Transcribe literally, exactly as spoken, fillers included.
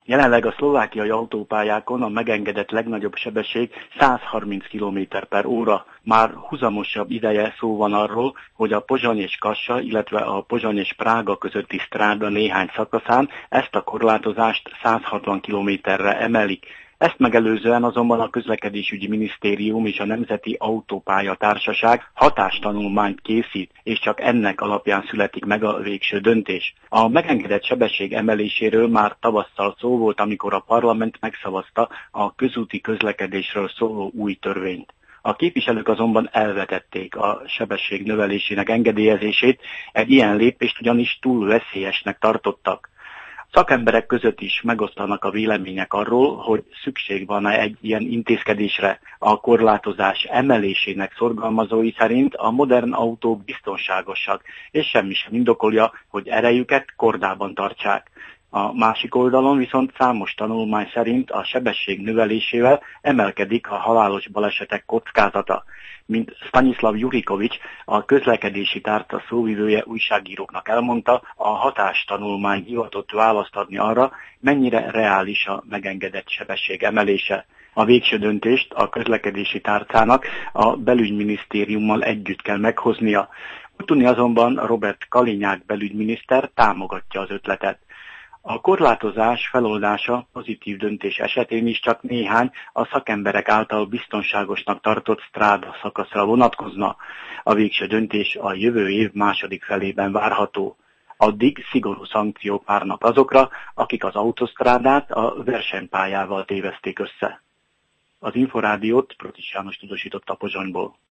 Jelenleg a szlovákiai autópályákon a megengedett legnagyobb sebesség száz harminc kilométer per óra. Már huzamosabb ideje szó van arról, hogy a Pozsony és Kassa, illetve a Pozsony és Prága közötti stráda néhány szakaszán ezt a korlátozást száz hatvan kilométerre emelik. Ezt megelőzően azonban a Közlekedésügyi Minisztérium és a Nemzeti Autópálya Társaság hatástanulmányt készít, és csak ennek alapján születik meg a végső döntés. A megengedett sebesség emeléséről már tavasszal szó volt, amikor a parlament megszavazta a közúti közlekedésről szóló új törvényt. A képviselők azonban elvetették a sebesség növelésének engedélyezését, egy ilyen lépést ugyanis túl veszélyesnek tartottak. Szakemberek között is megosztanak a vélemények arról, hogy szükség van-e egy ilyen intézkedésre. A korlátozás emelésének szorgalmazói szerint a modern autók biztonságosak, és semmi sem indokolja, hogy erejüket kordában tartsák. A másik oldalon viszont számos tanulmány szerint a sebesség növelésével emelkedik a halálos balesetek kockázata. Mint Stanislav Jurikovics, a közlekedési tárca szóvivője újságíróknak elmondta, a hatástanulmány hivatott választ adni arra, mennyire reális a megengedett sebesség emelése. A végső döntést a közlekedési tárcának a belügyminisztériummal együtt kell meghoznia. Úgy tudni azonban Robert Kalinyák belügyminiszter támogatja az ötletet. A korlátozás feloldása pozitív döntés esetén is csak néhány a szakemberek által biztonságosnak tartott stráda szakaszra vonatkozna. A végső döntés a jövő év második felében várható. Addig szigorú szankciók várnak azokra, akik az autosztrádát a versenypályával téveszték össze. Az Inforádiót Protys János tudósította Pozsonyból.